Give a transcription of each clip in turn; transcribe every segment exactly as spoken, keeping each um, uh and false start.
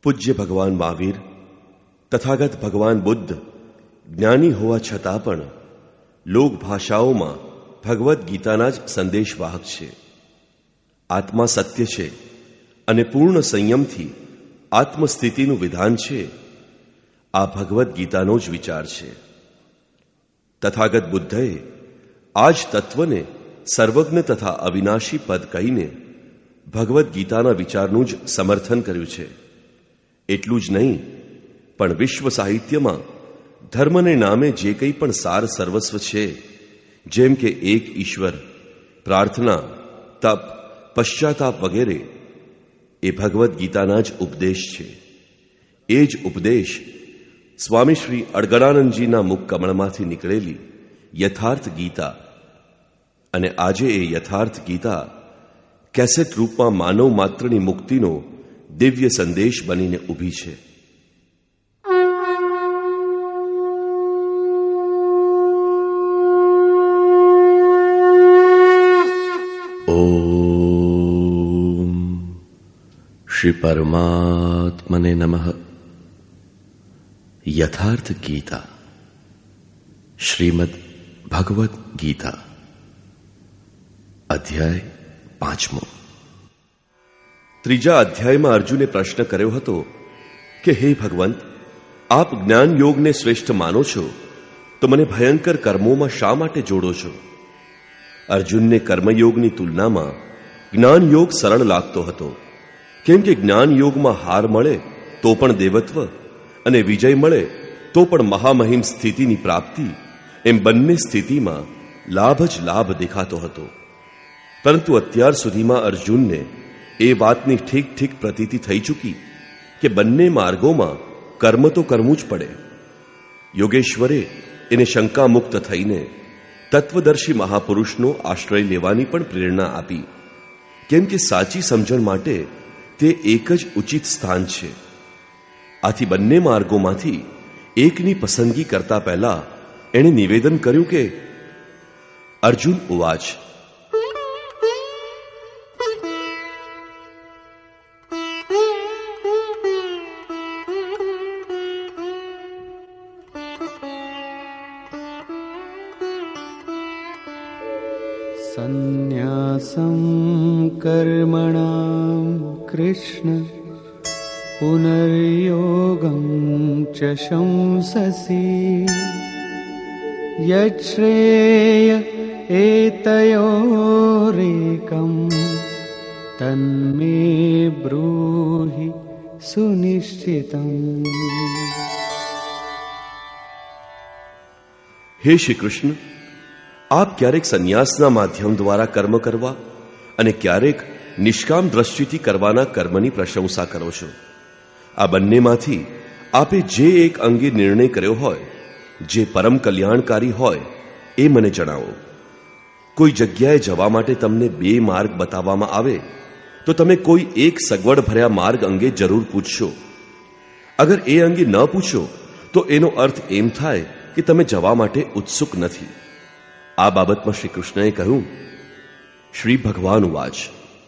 પૂજ્ય ભગવાન મહાવીર, તથાગત ભગવાન બુદ્ધ જ્ઞાની હોવા છતાં પણ લોક ભાષાઓમાં ભગવદ્ ગીતાના જ સંદેશવાહક છે. આત્મા સત્ય છે અને પૂર્ણ સંયમથી આત્મસ્થિતિનું વિધાન છે, આ ભગવદ્ ગીતાનો જ વિચાર છે. તથાગત બુદ્ધએ આ જ તત્વને સર્વજ્ઞ તથા અવિનાશી પદ કહીને ભગવદ્ ગીતાના વિચારનું જ સમર્થન કર્યું છે. એટલું જ નહીં, પણ વિશ્વ સાહિત્યમાં ધર્મને નામે જે કંઈ પણ સાર સર્વસ્વ છે, જેમ કે એક ઈશ્વર, પ્રાર્થના, તપ, પશ્ચાતાપ વગેરે, એ ભગવદ્ ગીતાના જ ઉપદેશ છે. એ જ ઉપદેશ સ્વામી શ્રી અડગડાનંદજીના મુખ કમળમાંથી નીકળેલી યથાર્થ ગીતા, અને આજે એ યથાર્થ ગીતા કેસેટ રૂપમાં માનવ માત્રની મુક્તિનો દિવ્ય સંદેશ બનીને ઊભી છે. ઓમ શ્રી પરમાત્મને નમઃ. યથાર્થ ગીતા, શ્રીમદ ભગવદ્ ગીતા, અધ્યાય પાંચમો. ત્રીજા અધ્યાયમાં અર્જુને પ્રશ્ન કર્યો હતો કે હે ભગવંત, આપ જ્ઞાન યોગને શ્રેષ્ઠ માનો છો, તો મને ભયંકર કર્મોમાં શા માટે જોડો છો? અર્જુનને કર્મયોગની તુલનામાં જ્ઞાન યોગ સરળ લાગતો હતો, કેમ કે જ્ઞાન યોગમાં હાર મળે તો પણ દેવત્વ અને વિજય મળે તો પણ મહામહિમ સ્થિતિની પ્રાપ્તિ, એમ બંને સ્થિતિમાં લાભ જ લાભ દેખાતો હતો. પરંતુ અત્યાર સુધીમાં અર્જુનને એ વાતની ઠીક ઠીક પ્રતીતિ થઈ ચૂકી કે બંને માર્ગોમાં કર્મ તો કરવું જ પડે. યોગેશ્વરે એને શંકામુક્ત થઈને તત્વદર્શી મહાપુરુષનો આશ્રય લેવાની પણ પ્રેરણા આપી, કેમ કે સાચી સમજણ માટે તે એક જ ઉચિત સ્થાન છે. આથી બંને માર્ગોમાંથી એકની પસંદગી કરતા પહેલા એણે નિવેદન કર્યું કે અર્જુન ઉવાચ, સંન્યાસં કર્મણાં કૃષ્ણ પુનર્યોગં ચ શંસસી યચ્છ્રેય એતયોરેકં તન્મે બ્રૂહિ સુનિશ્ચિતં. હે શ્રી કૃષ્ણ, આપ ક્યારેક સંન્યાસના માધ્યમ દ્વારા કર્મ કરવા અને ક્યારેક નિષ્કામ દ્રષ્ટિથી કરવાના કર્મની પ્રશંસા કરો છો. આ બંનેમાંથી આપે જે એક અંગે નિર્ણય કર્યો હોય, જે પરમ કલ્યાણકારી હોય, એ મને જણાવો. કોઈ જગ્યાએ જવા માટે તમને બે માર્ગ બતાવવામાં આવે તો તમે કોઈ એક સગવડ ભર્યા માર્ગ અંગે જરૂર પૂછશો. અગર એ અંગે ન પૂછો તો એનો અર્થ એમ થાય કે તમે જવા માટે ઉત્સુક નથી. આ બાબતમાં શ્રી કૃષ્ણએ કહ્યું, શ્રી ભગવાન ઉવાચ,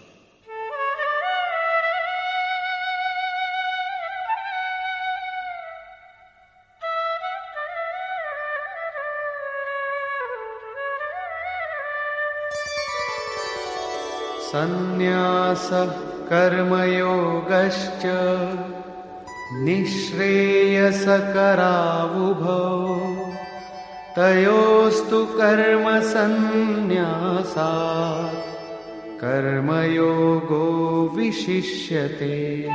સંન્યાસ કર્મયોગશ્ચ નિઃશ્રેયસકરાવુભૌ તયોસ્તુ કર્મ સંન્યાસાત કર્મયોગો વિશિષ્યતે.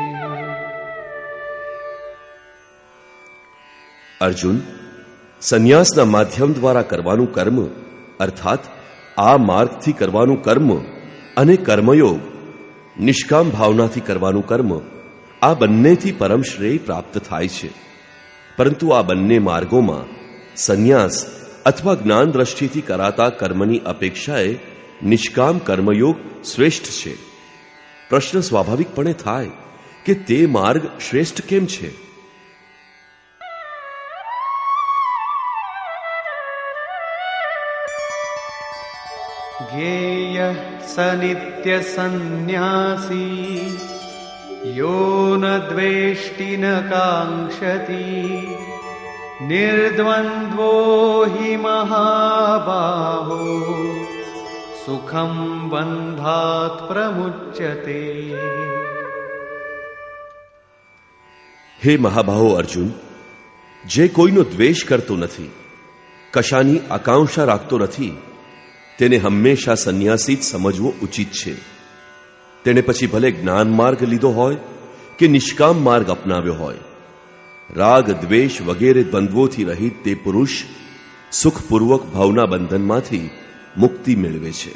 અર્જુન, સંન્યાસના માધ્યમ દ્વારા કરવાનું કર્મ અર્થાત આ માર્ગથી કરવાનું કર્મ અને કર્મયોગ નિષ્કામ ભાવનાથી કરવાનું કર્મ, આ બંનેથી પરમ શ્રેય પ્રાપ્ત થાય છે. પરંતુ આ બંને માર્ગોમાં સંન્યાસ અથવા જ્ઞાન દ્રષ્ટિથી કરાતા કર્મની અપેક્ષાએ નિષ્કામ કર્મયોગ શ્રેષ્ઠ છે. પ્રશ્ન સ્વાભાવિકપણે થાય કે તે માર્ગ શ્રેષ્ઠ કેમ છે? જ્ઞેય સ નિત્ય સંન્યાસી યો ન દ્વેષ્ટિ ન કાંક્ષતિ નિર્દ્વંદ્વો હિ મહાબાહો સુખમ બંધાત પ્રમુચ્યતે. હે મહાબાહો અર્જુન, જે કોઈનો દ્વેષ કરતો નથી, કશાની આકાંક્ષા રાખતો નથી, તેને હંમેશા સંન્યાસી જ સમજવો ઉચિત છે. તેને પછી ભલે જ્ઞાન માર્ગ લીધો હોય કે નિષ્કામ માર્ગ અપનાવ્યો હોય, રાગ દ્વેષ વગેરે દ્વંદ્વોથી રહિત તે પુરુષ સુખપૂર્વક ભાવના બંધનમાંથી મુક્તિ મેળવે છે.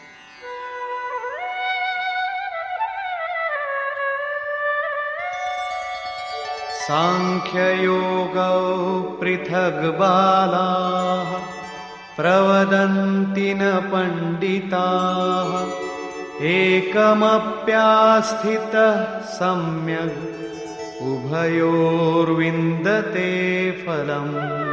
સાંખ્યયોગો પૃથગ બાલાઃ પ્રવદન્તિ ન પંડિતાઃ એકમપ્યાસ્થિતઃ સમ્યગ ઉભયોર્વિંદતે ફલમ.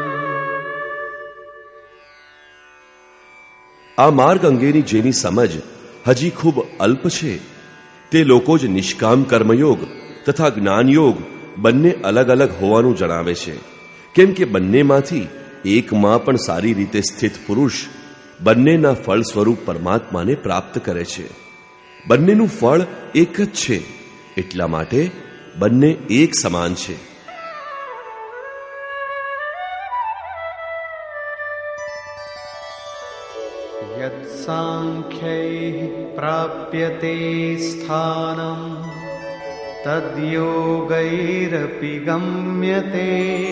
આ માર્ગ અંગેની જેની સમજ હજી ખૂબ અલ્પ છે, તે લોકો જ નિષ્કામ કર્મયોગ તથા જ્ઞાનયોગ બંને અલગ અલગ હોવાનું જણાવે છે. કેમ કે બંનેમાંથી એકમાં પણ સારી રીતે સ્થિત પુરુષ બંનેના ફળ સ્વરૂપ પરમાત્માને પ્રાપ્ત કરે છે. બંનેનું ફળ એક જ છે, એટલા માટે બંને એક સમાન છે. યત સાંખ્યૈઃ પ્રાપ્યતે સ્થાનમ તદ્યોગૈરપી ગમ્યતે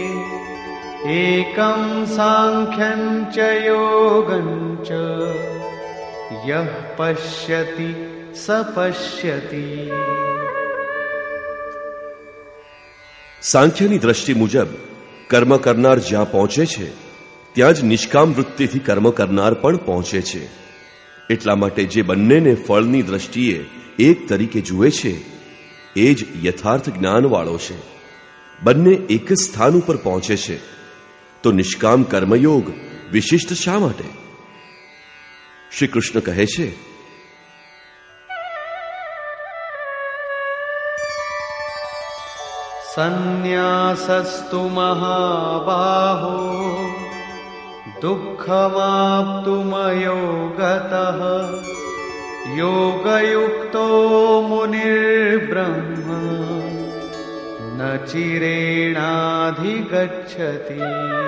એકમ સાંખ્યં ચ યોગં ચ યહ પશ્યતિ સ પશ્યતિ. સાંખ્યની દ્રષ્ટિ મુજબ કર્મ કરનાર જ્યાં પહોંચે છે ત્યાં જ નિષ્કામ વૃત્તિથી કર્મ કરનાર પણ પહોંચે છે. એટલા માટે જે બંનેને ફળની દ્રષ્ટિએ એક તરીકે જુએ છે એ જ યથાર્થ જ્ઞાનવાળો છે. બંને એક જ સ્થાન ઉપર પહોંચે છે, તો નિષ્કામ કર્મયોગ વિશિષ્ટ શા માટે? શ્રી કૃષ્ણ કહે છે, સંન્યાસસ્તુ મહાબાહો દુઃખમાપ્તુમયોગતઃ યોગયુક્તો મુનિર્બ્રહ્મ ન ચિરેણાધિગચ્છતિ.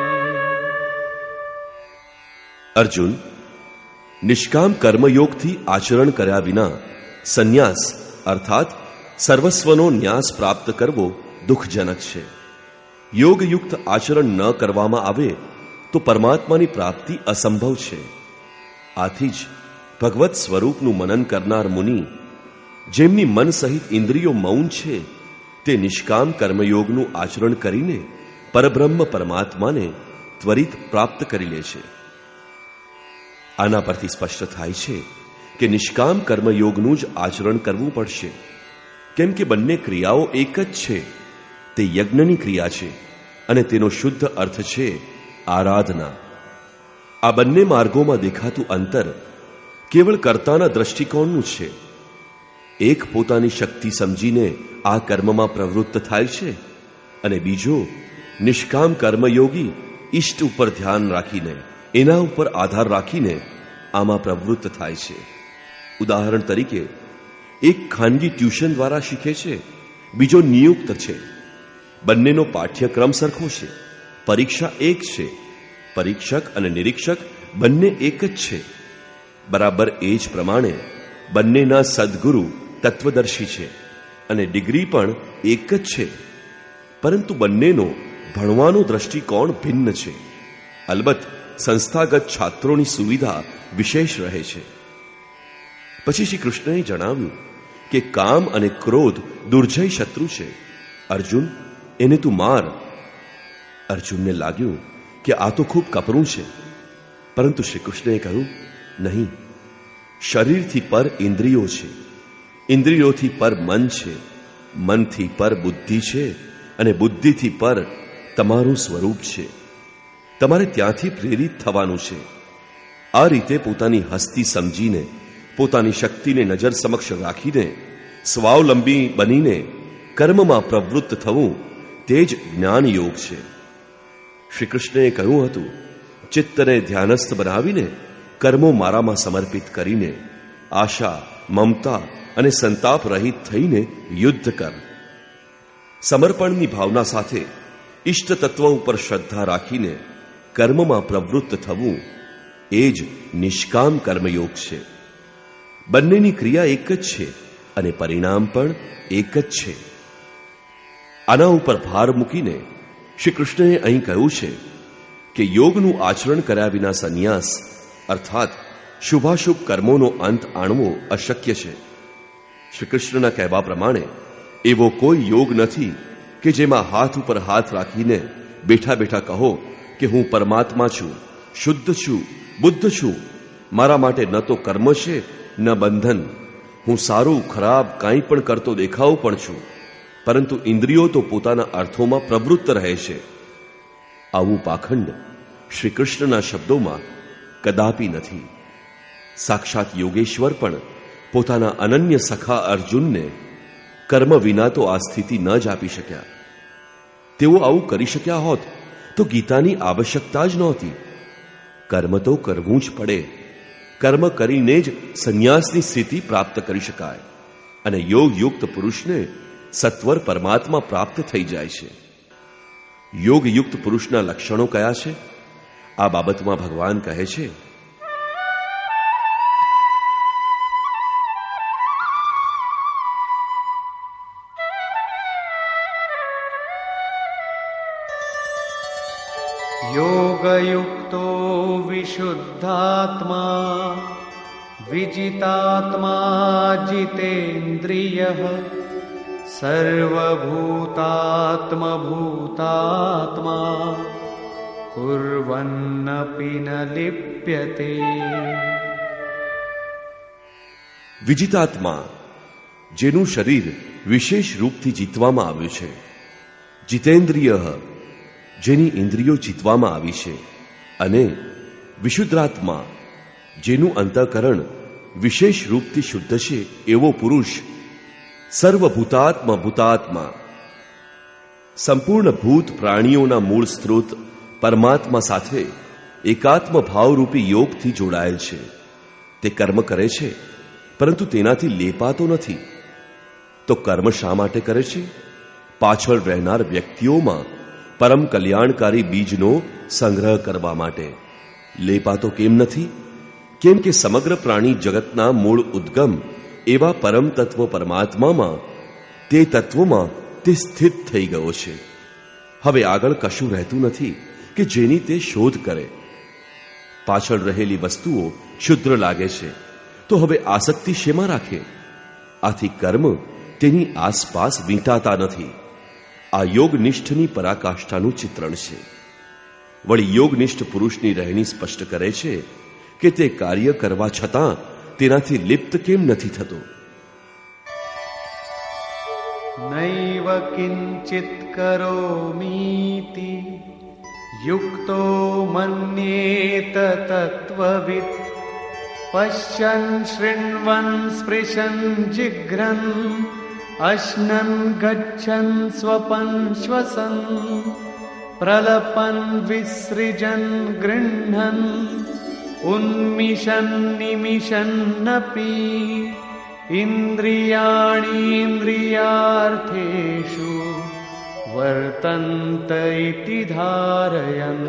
અર્જુન, નિષ્કામ કર્મયોગથી આચરણ કર્યા વિના સંન્યાસ અર્થાત સર્વસ્વનો ન્યાસ પ્રાપ્ત કરવો દુઃખજનક છે. યોગયુક્ત આચરણ ન કરવામાં આવે તો પરમાત્માની પ્રાપ્તિ અસંભવ છે. આથી જ ભગવત સ્વરૂપનું મનન કરનાર મુનિ, જેમની મન સહિત ઇન્દ્રિયો મૌન છે, તે નિષ્કામ કર્મયોગનું આચરણ કરીને પરબ્રહ્મ પરમાત્માને ત્વરિત પ્રાપ્ત કરી લે છે. આના પરથી સ્પષ્ટ થાય છે કે નિષ્કામ કર્મયોગનું જ આચરણ કરવું પડશે. કેમ કે બંને ક્રિયાઓ એક જ છે. તે યજ્ઞની ક્રિયા છે અને તેનો શુદ્ધ અર્થ છે આરાધના. આ બંને માર્ગોમાં દેખાતું અંતર કેવળ કર્તાના દ્રષ્ટિકોણનું છે. એક પોતાની શક્તિ સમજીને આ કર્મમાં પ્રવૃત્ત થાય છે અને બીજો નિષ્કામ કર્મયોગી ઈષ્ટ ઉપર ધ્યાન રાખીને, એના ઉપર આધાર રાખીને આમાં પ્રવૃત્ત થાય છે. ઉદાહરણ તરીકે, એક ખાનગી ટ્યુશન દ્વારા શીખે છે, બીજો નિયુક્ત છે. બંનેનો પાઠ્યક્રમ સરખો છે, પરીક્ષા એક છે, પરીક્ષક અને નિરીક્ષક બંને એક જ છે. બરાબર એ જ પ્રમાણે બંનેના સદગુરુ તત્વદર્શી છે અને ડિગ્રી પણ એક જ છે, પરંતુ બંનેનો ભણવાનો દ્રષ્ટિકોણ ભિન્ન છે. અલબત્ત સંસ્થાગત છાત્રોની સુવિધા વિશેષ રહે છે. પછી શ્રી કૃષ્ણએ જણાવ્યું કે કામ અને ક્રોધ દુર્જય શત્રુ છે. અર્જુન, એને તું માર. અર્જુનને લાગ્યું કે આ તો ખૂબ કપરું છે, પરંતુ શ્રી કૃષ્ણએ કહ્યું, નહીં, શરીરથી પર ઇન્દ્રિયો છે, ઇન્દ્રિયોથી પર મન છે, મનથી પર બુદ્ધિ છે અને બુદ્ધિથી પર તમારું સ્વરૂપ છે. તમારે ત્યાંથી પ્રેરિત થવાનું છે. આ રીતે પોતાની હસ્તી સમજીને, પોતાની શક્તિને નજર સમક્ષ રાખીને, સ્વાવલંબી બનીને કર્મમાં પ્રવૃત્ત થવું તે જ જ્ઞાન યોગ છે. શ્રી કૃષ્ણએ કહ્યું હતું, ચિત્તને ધ્યાનસ્થ બનાવીને કર્મો મારામાં સમર્પિત કરીને આશા, મમતા અને સંતાપ રહિત થઈને યુદ્ધ કર. સમર્પણની ભાવના સાથે ઇષ્ટ તત્વ ઉપર શ્રદ્ધા રાખીને કર્મમાં પ્રવૃત્ત થવું એ જ નિષ્કામ કર્મયોગ છે. બંનેની ક્રિયા એક જ છે અને પરિણામ પણ એક જ છે. આના ઉપર ભાર મૂકીને શ્રી કૃષ્ણએ અહીં કહ્યું છે કે યોગનું આચરણ કર્યા વિના સંન્યાસ અર્થાત શુભાશુભ કર્મોનો અંત આણવો અશક્ય છે. શ્રી કૃષ્ણના કહેવા પ્રમાણે એવો કોઈ યોગ નથી કે જેમાં હાથ ઉપર હાથ રાખીને બેઠા બેઠા કહો કે હું પરમાત્મા છું, શુદ્ધ છું, બુદ્ધ છું, મારા માટે ન તો કર્મ છે ન બંધન, હું સારું ખરાબ કાંઈ પણ કરતો દેખાવ પણ છું, પરંતુ ઇન્દ્રિયો તો પોતાના અર્થોમાં પ્રવૃત્ત રહે છે. આવું પાખંડ શ્રી કૃષ્ણના શબ્દોમાં કદાપી નથી. સાક્ષાત યોગેશ્વર પણ પોતાના અનન્ય સખા અર્જુનને કર્મ વિના તો આ સ્થિતિ ન જ આપી શક્યા. તેઓ આવું કરી શક્યા હોત તો ગીતાની આવશ્યકતા જ નહોતી. કર્મ તો કરવું જ પડે. કર્મ કરીને જ સંન્યાસની સ્થિતિ પ્રાપ્ત કરી શકાય અને યોગયુક્ત પુરુષને સત્વર પરમાત્મા પ્રાપ્ત થઈ જાય છે. યોગયુક્ત પુરુષના લક્ષણો કયા છે? આ બાબતમાં ભગવાન કહે છે, योगयुक्तो विशुद्धात्मा विजितात्मा जितेन्द्रियः सर्वभूतात्मभूतात्मा कुर्वन्नपि न लिप्यते. વિજિતાત્મા, જેનું શરીર વિશેષ રૂપથી જીતવામાં આવ્યું છે. જીતેન્દ્રિય, જેની ઇન્દ્રિયો જીતવામાં આવી છે. અને વિશુદ્ધાત્મા, જેનું અંતઃકરણ વિશેષ રૂપથી શુદ્ધ છે એવો પુરુષ. સર્વભૂતાત્મા ભૂતાત્મા, સંપૂર્ણ ભૂત પ્રાણીઓના મૂળ સ્ત્રોત પરમાત્મા સાથે એકાત્મ ભાવરૂપી યોગથી જોડાયેલ છે. તે કર્મ કરે છે પરંતુ તેનાથી લેપાતો નથી. તો કર્મ શા માટે કરે છે? પાછળ રહેનાર વ્યક્તિઓમાં પરમ કલ્યાણકારી બીજનો સંગ્રહ કરવા માટે. લેપાતો કેમ નથી? કેમ કે સમગ્ર પ્રાણી જગતના મૂળ ઉદ્ગમ એવા પરમ તત્વ પરમાત્મામાં, તે તત્વમાં તે સ્થિત થઈ ગયો છે. હવે આગળ કશું રહેતું નથી કે જેની તે શોધ કરે. પાછળ રહેલી વસ્તુઓ ક્ષુદ્ર લાગે છે તો હવે આસક્તિ શેમાં રાખે? આથી કર્મ તેની આસપાસ વીંટાતા નથી. આ યોગનિષ્ઠની પરાકાષ્ઠાનું ચિત્રણ છે. વળી યોગનિષ્ઠ પુરુષની રહેણી સ્પષ્ટ કરે છે કે તે કાર્ય કરવા છતાં તેનાથી લિપ્ત કેમ નથી થતો. નૈવ કિંચિત કરોમીતિ યુક્તો મન્યેત તત્વવિદ પશ્યન શૃણ્વન સ્પૃશન જિઘ્રન અશ્નન ગચ્છન સ્વપન શ્વસન પ્રલપન વિસૃજન ગૃહ્ણન ઉન્મિષન નિમિષન્નપી ઇન્દ્રિયાણીન્દ્રિયાર્થેષુ વર્તન્ત ઇતિ ધારયન.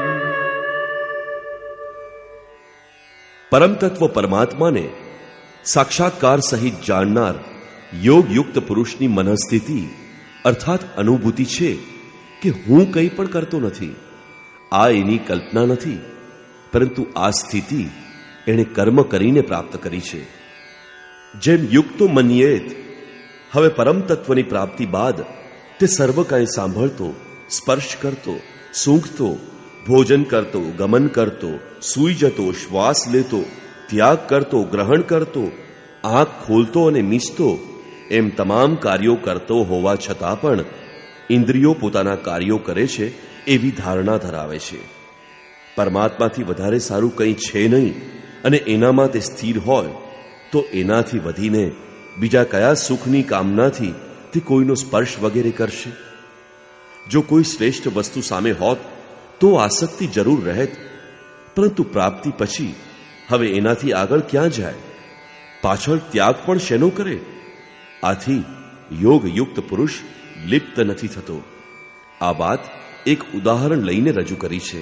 પરમ તત્વ પરમાત્માને સાક્ષાત્કાર સહિત જાણનાર યોગયુક્ત પુરુષની મનઃસ્થિતિ અર્થાત અનુભૂતિ છે કે હું કંઈ પણ કરતો નથી. આ એની કલ્પના નથી, પરંતુ આ સ્થિતિ એણે કર્મ કરીને પ્રાપ્ત કરી છે. જેમ યુક્તો મન્યેત, હવે પરમ તત્વની પ્રાપ્તિ બાદ તે સર્વ કાંઈ સાંભળતો, સ્પર્શ કરતો, સૂંઘતો, ભોજન કરતો, ગમન કરતો, સૂઈ જતો, શ્વાસ લેતો, ત્યાગ કરતો, ગ્રહણ કરતો, આંખ ખોલતો અને મીચતો, એમ તમામ કાર્યો કરતો હોવા છતાં પણ ઇન્દ્રિયો પોતાના કાર્યો કરે છે એવી ધારણા ધરાવે છે. પરમાત્માથી વધારે સારું કંઈ છે નહીં અને એનામાં તે સ્થિર હોય તો એનાથી વધીને બીજા કયા સુખની કામનાથી તે કોઈનો સ્પર્શ વગેરે કરશે? જો કોઈ શ્રેષ્ઠ વસ્તુ સામે હોત તો આસક્તિ જરૂર રહેત, પરંતુ પ્રાપ્તિ પછી હવે એનાથી આગળ ક્યાં જાય? પાછળ ત્યાગ પણ શેનો કરે? આથી યોગયુક્ત પુરુષ લિપ્ત નથી થતો. આ વાત એક ઉદાહરણ લઈને રજૂ કરી છે.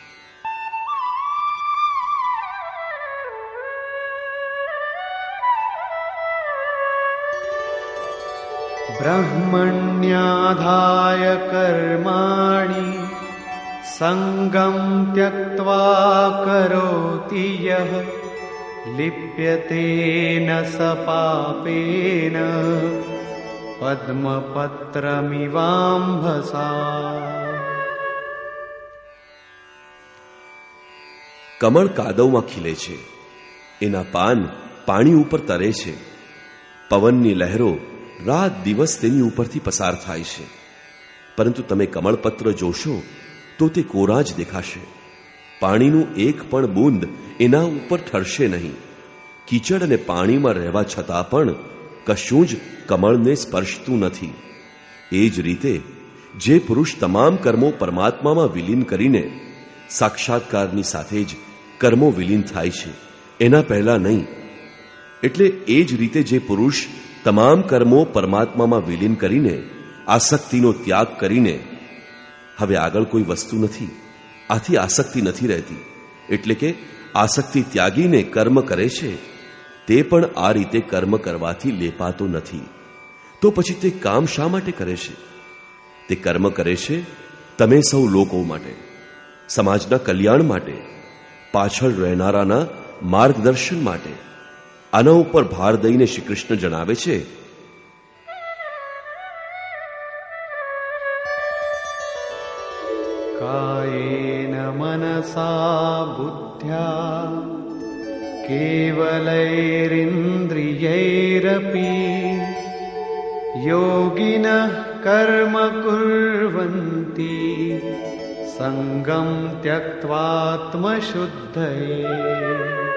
બ્રહ્મણ્યાધાય કર્માણિ સંગમ ત્યક્ત્વા કરોતિ યહ લિપ્યતે ન સ પાપેન પદ્મપત્રમિવાંભસા. કમળ કાદવમાં ખીલે છે, એના પાન પાણી ઉપર તરે છે, પવનની લહેરો રાત દિવસ તેની ઉપરથી પસાર થાય છે, પરંતુ તમે કમળપત્ર જોશો તો તે કોરા જ દેખાશે. પાણીનું એક પણ બૂંદ એના ઉપર ઠરશે નહીં. કીચડ અને પાણીમાં રહેવા છતાં પણ કશું જ કમળને સ્પર્શતું નથી. એ જ રીતે જે પુરુષ તમામ કર્મો પરમાત્મામાં વિલીન કરીને સાક્ષાત્કારની સાથે જ કર્મો વિલીન થાય છે, એના પહેલા નહીં. એટલે એ જ રીતે જે પુરુષ તમામ કર્મો પરમાત્મામાં વિલીન કરીને આસક્તિનો ત્યાગ કરીને, હવે આગળ કોઈ વસ્તુ નથી, આથી આસક્તિ નથી રહેતી, એટલે કે આસક્તિ ત્યાગીને કર્મ કરે છે, તે પણ આ રીતે કર્મ કરવાથી લેપાતો નથી. તો પછી તે કામ શા માટે કરે છે? તે કર્મ કરે છે તમે સૌ લોકો માટે, સમાજના કલ્યાણ માટે, પાછળ રહેનારાના માર્ગદર્શન માટે. આના ઉપર ભાર દઈને શ્રી કૃષ્ણ જણાવે છે, કાયેન મનસા બુદ્ધ્યા કેવલૈરિન્દ્રિયૈરપી યોગિનઃ કર્મ કુર્વન્તિ સંગમ ત્યક્ત્વાત્મશુદ્ધયે.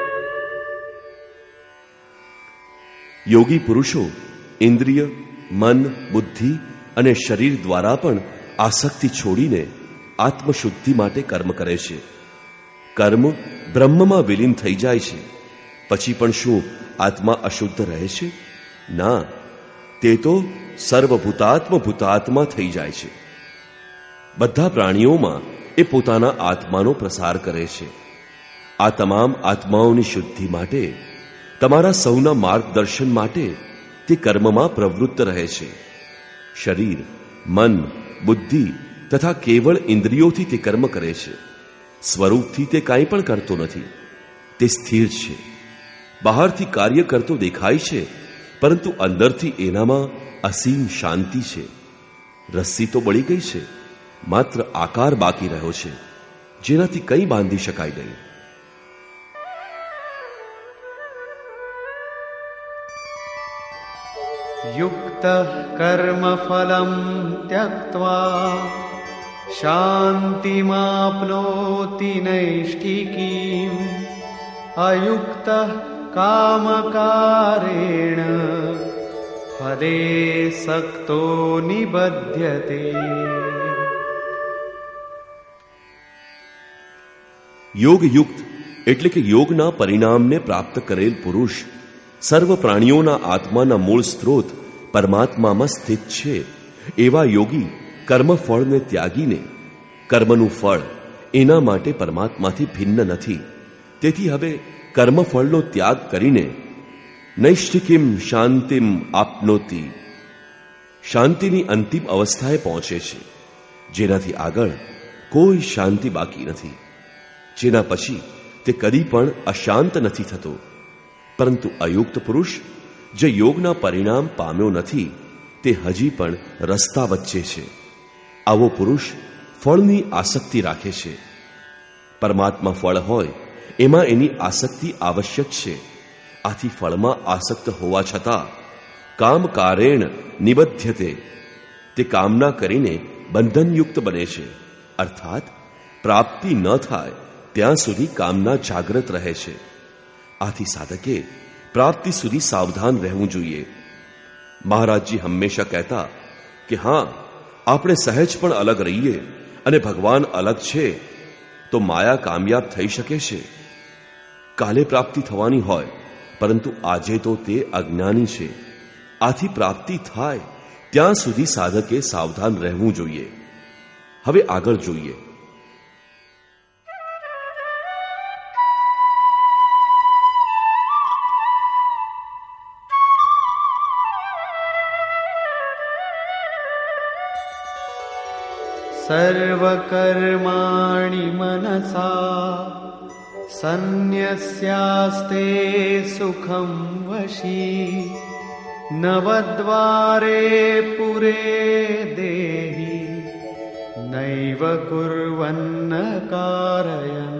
યોગી પુરુષો ઇન્દ્રિય, મન, બુદ્ધિ અને શરીર દ્વારા પણ આસક્તિ છોડીને આત્મશુદ્ધિ માટે કર્મ કરે છે. કર્મ બ્રહ્મમાં વિલીન થઈ જાય છે, પછી પણ શું આત્મા અશુદ્ધ રહે છે? ના, તે તો સર્વભૂતાત્મ ભૂતાત્મા થઈ જાય છે. બધા પ્રાણીઓમાં એ પોતાના આત્માનો પ્રસાર કરે છે. આ તમામ આત્માઓની શુદ્ધિ માટે, તમારા સૌના માર્ગદર્શન માટે તે કર્મમાં પ્રવૃત્ત રહે છે. શરીર, મન, બુદ્ધિ તથા કેવળ ઇન્દ્રિયોથી તે કર્મ કરે છે. સ્વરૂપથી તે કાંઈ પણ કરતો નથી. તે સ્થિર છે. બહારથી કાર્ય કરતો દેખાય છે, પરંતુ અંદરથી એનામાં અસીમ શાંતિ છે. રસ્સી તો બળી ગઈ છે, માત્ર આકાર બાકી રહ્યો છે, જેનાથી કંઈ બાંધી શકાય નહીં. યુક્તઃ કર્મફલં ત્યક્ત્વા શાંતિમાપ્નોતિ નૈષ્ઠિકીમ અયુક્તઃ કામકારેણ ફલે સક્તો નિબધ્યતે. યોગયુક્ત એટલે કે યોગના પરિણામને પ્રાપ્ત કરેલ પુરુષ સર્વ પ્રાણીઓના આત્માના મૂળ સ્ત્રોત પરમાત્મામાં સ્થિત છે. એવા યોગી કર્મફળને ત્યાગીને, કર્મનું ફળ એના માટે પરમાત્માથી ભિન્ન નથી, તેથી હવે કર્મફળનો ત્યાગ કરીને નૈષ્ઠિકીમ શાંતિમ આપનોતિ, શાંતિની અંતિમ અવસ્થાએ પહોંચે છે, જેનાથી આગળ કોઈ શાંતિ બાકી નથી. જેના પછી તે કદી પણ અશાંત નથી થતો. પરંતુ અયુક્ત પુરુષ જે યોગના પરિણામ પામ્યો નથી, તે હજી પણ રસ્તા વચ્ચે છે. આવો પુરુષ ફળની આસક્તિ રાખે છે. પરમાત્મા ફળ હોય એમાં એની આસક્તિ આવશ્યક છે. આથી ફળમાં આસક્ત હોવા છતાં કામકારેણ નિબધ્યતે, તે કામના કરીને બંધનયુક્ત બને છે. અર્થાત પ્રાપ્તિ ન થાય ત્યાં સુધી કામના જાગ્રત રહે છે. આથી સાધકે પ્રાપ્તિ સુધી સાવધાન રહેવું જોઈએ. મહારાજજી હંમેશા કહેતા કે હા, આપણે સહેજ પણ અલગ રહીએ અને ભગવાન અલગ છે તો માયા કામયાબ થઈ શકે છે. કાલે પ્રાપ્તિ થવાની હોય, પરંતુ આજે તો તે અજ્ઞાની છે. આથી પ્રાપ્તિ થાય ત્યાં સુધી સાધકે સાવધાન રહેવું જોઈએ. હવે આગળ જોઈએ. સર્વકર્માણિ મનસા સંન્યસ્યાસ્તે સુખમ વશી નવદ્વારે પુરે દેહી નૈવ કુર્વન્ન કારયન.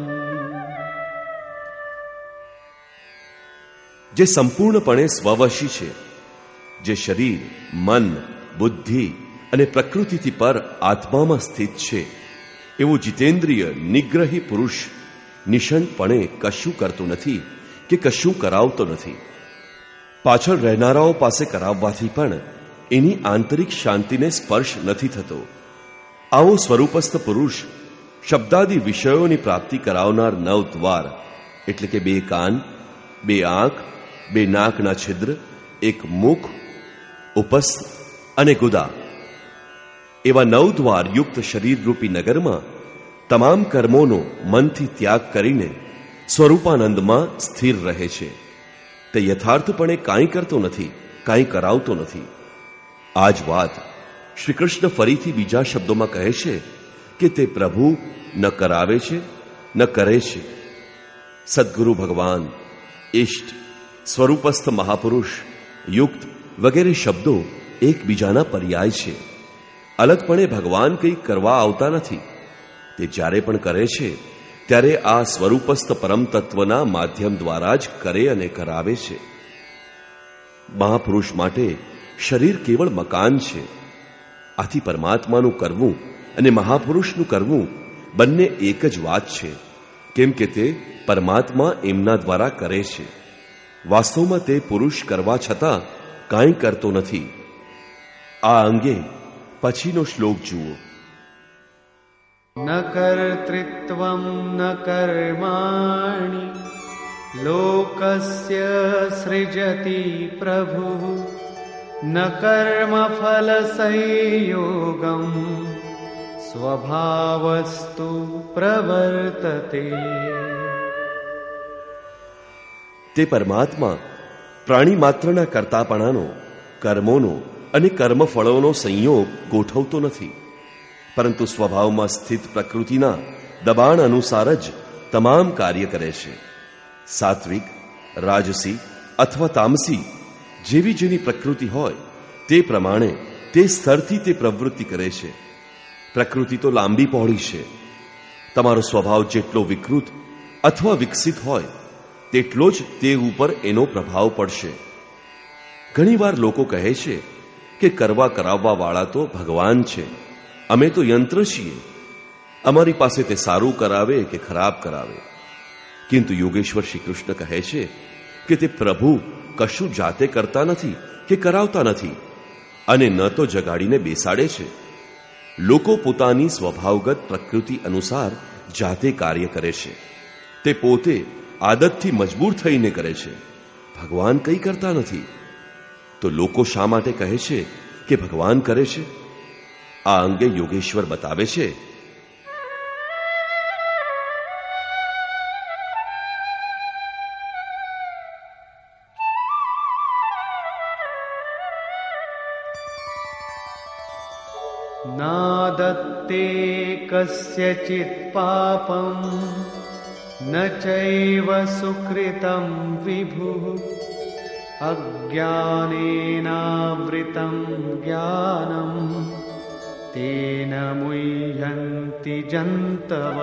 જે સંપૂર્ણપણે સ્વવશી છે, જે શરીર, મન, બુદ્ધિ અને પ્રકૃતિથી પર આત્મામાં સ્થિત છે, એવું જીતેન્દ્રિય નિગ્રહી પુરુષ નિશંકપણે કશું કરતો નથી કે કશું કરાવતો નથી. પાછળ રહેનારાઓ પાસે કરાવવાથી પણ એની આંતરિક શાંતિને સ્પર્શ નથી થતો. આવો સ્વરૂપસ્થ પુરુષ શબ્દાદિ વિષયોની પ્રાપ્તિ કરાવનાર નવ દ્વાર એટલે કે બે કાન, બે આંખ, બે નાકના છિદ્ર, એક મુખ, ઉપસ્થ અને ગુદા એવા નવ દ્વાર યુક્ત શરીરરૂપી નગરમાં તમામ કર્મોનો મનથી ત્યાગ કરીને સ્વરૂપાનંદમાં સ્થિર રહે છે. તે યથાર્થપણે કાંઈ કરતો નથી, કાંઈ કરાવતો નથી. આ જ વાત શ્રી કૃષ્ણ ફરીથી બીજા શબ્દોમાં કહે છે કે તે પ્રભુ ન કરાવે છે ન કરે છે. સદ્ગુરુ ભગવાન, ઇષ્ટ, સ્વરૂપસ્થ મહાપુરુષ, યુક્ત વગેરે શબ્દો એકબીજાના પર્યાય છે. અલગપણે ભગવાન કંઈ કરવા આવતા નથી. તે જ્યારે પણ કરે છે ત્યારે આ સ્વરૂપસ્થ પરમ તત્વના માધ્યમ દ્વારા જ કરે અને કરાવે છે. મહાપુરુષ માટે શરીર કેવળ મકાન છે. આથી પરમાત્માનું કરવું અને મહાપુરુષનું કરવું બંને એક જ વાત છે, કેમ કે તે પરમાત્મા એમના દ્વારા કરે છે. વાસ્તવમાં તે પુરુષ કરવા છતાં કાંઈ કરતો નથી. આ અંગે પછીનો શ્લોક જુઓ. ન કર્તૃત્વં ન કર્માણિ લોકસ્ય સૃજતિ પ્રભુ ન કર્મફલ સંયોગમ સ્વભાવસ્તુ પ્રવર્તતે. તે પરમાત્મા પ્રાણી માત્રના કર્તાપણાનો, કર્મોનો અને કર્મફળોનો સંયોગ ગોઠવતો નથી, પરંતુ સ્વભાવમાં સ્થિત પ્રકૃતિના દબાણ અનુસાર જ તમામ કાર્ય કરે છે. સાત્વિક, રાજસી અથવા તામસી જેવી જેની પ્રકૃતિ હોય તે પ્રમાણે તે સ્તરથી તે પ્રવૃત્તિ કરે છે. પ્રકૃતિ તો લાંબી પહોળી છે. તમારો સ્વભાવ જેટલો વિકૃત અથવા વિકસિત હોય તેટલો જ તે ઉપર એનો પ્રભાવ પડશે. ઘણીવાર લોકો કહે છે કે કરવા કરાવવા વાળા તો ભગવાન છે, અમે તો યંત્ર છીએ, અમારી પાસે તે સારું કરાવે કે ખરાબ કરાવે. કિંતુ યોગેશ્વર શ્રી કૃષ્ણ કહે છે કે તે પ્રભુ કશું જાતે કરતા નથી કે કરાવતા નથી, અને ન તો જગાડીને બેસાડે છે. લોકો પોતાની સ્વભાવગત પ્રકૃતિ અનુસાર જાતે કાર્ય કરે છે. તે પોતે આદતથી મજબૂર થઈને કરે છે. ભગવાન કંઈ કરતા નથી. તો લોકો શા માટે કહે છે કે ભગવાન કરે છે? આ અંગે યોગેશ્વર બતાવે છે. નાદત્તે કસ્યચિત પાપમ ન ચૈવ સુકૃતમ વિભુ અજ્ઞાનેનાવૃતમ જ્ઞાનમ તેન મુહ્યન્તિ જંતવઃ.